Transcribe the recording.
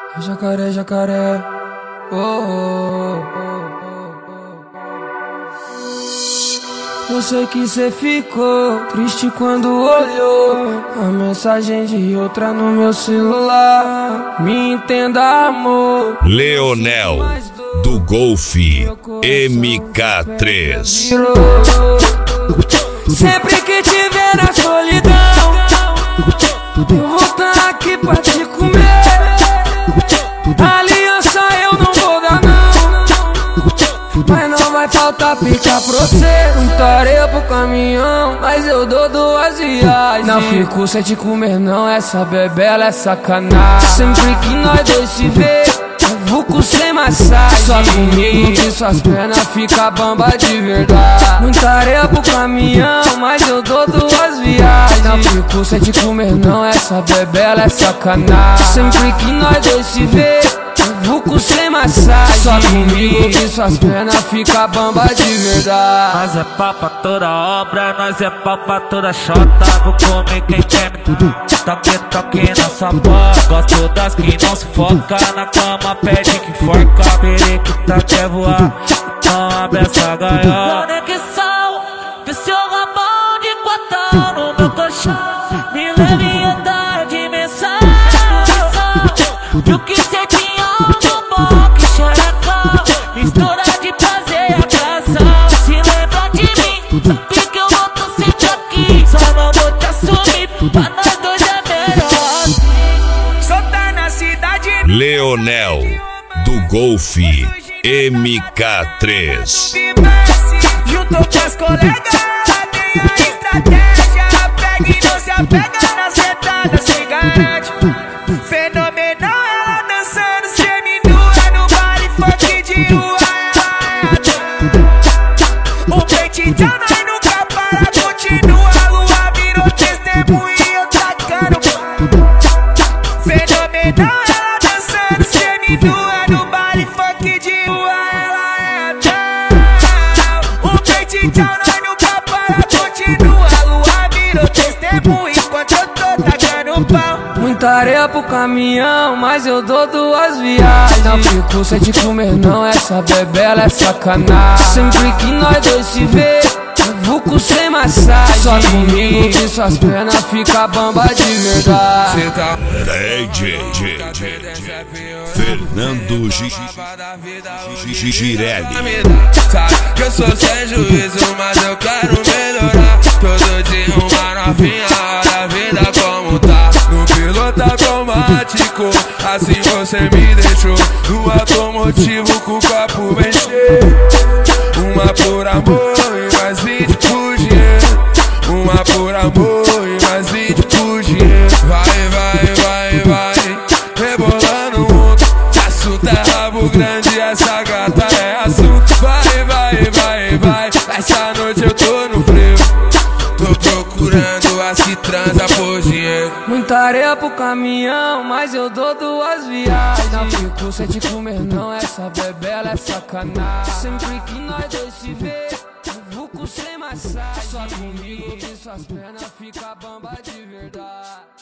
Jacaré, jacaré, oh, oh, oh. Eu sei que cê ficou triste quando olhou a mensagem de outra no meu celular. Me entenda, amor. Leonel, do Golf MK3. Sempre que tiver na solidão, eu vou tá aqui pra te comer. Aliança eu não vou dar não, mas não vai faltar pica pra você. Muita areia pro caminhão, mas eu dou 2 viagens. Não fico sem te comer não, essa bebela é sacanagem. Sempre que nós dois se vê, vuco sem massagem. Só comigo que suas pernas fica bamba de verdade. Muita areia pro caminhão, mas eu dou 2 viagens. Não fico sem te comer não, essa bebela é sacanagem. Sempre que nós dois se vê, vuco sem massagem. Só comigo que suas pernas fica bamba de verdade. Nós é pau pra toda obra, nós é pau pra toda chota. Vou comer quem quer me toque na sua boca. Gosto das que não se foca, na cama pede que forca. Periquita quer voar, então abre essa gaiola. Conexão, vê seu rabão de quatão no meu colchão. Me leve em andar de dimensão. E o que cê tinha no bom que xerecão, mistura de prazer e atração. Se lembra de mim, sabe que eu volto sempre aqui. Só não vou te assumir, pra nós dois é melhor assim. Só tá na cidade. Leonel, do Golf MK3. Juntou com as colegas, tem a estratégia. Pega e não se apega na sentada sem garante. Fenomenal, ela dançando seminua no baile funk de rua. O peitão nós nunca para, continua. A lua virou testemunho e eu tacando. Fenomenal, ela dançando seminua no baile funk de rua. Ela é o peitão nós nunca para, continua. A lua virou testemunho enquanto eu tô tacando pau. Muita areia pro caminhão, mas eu dou 2 viagens. Não fico sem te comer não, essa bebela é sacanagem. Sempre que nós dois se vê, vuco sem massagem. Só comigo que suas pernas fica bamba de verdade. DJ Fernando Girelli. Sabe que eu sou sem juízo, mas eu quero melhorar. Todo dia uma novinha, olha a vida como tá. No piloto automático, assim você me deixou. No automotivo com o copo bem cheio. Uma por amor e mais 20 por dinheiro. Uma por amor e mais 20 por dinheiro. Vai, vai, vai, vai, rebolando o mundo. Assunto é rabo grande, essa gata é assunto. Vai, vai, vai, vai, essa noite eu tô no frio. Tô procurando as que transa por dinheiro. Muita areia pro caminhão, mas eu dou 2 viagens. Não fico sem te comer não, essa bebela é sacanagem. Sempre que nós dois se vê, vuco sem massagem. Só comigo que suas pernas fica bamba de verdade.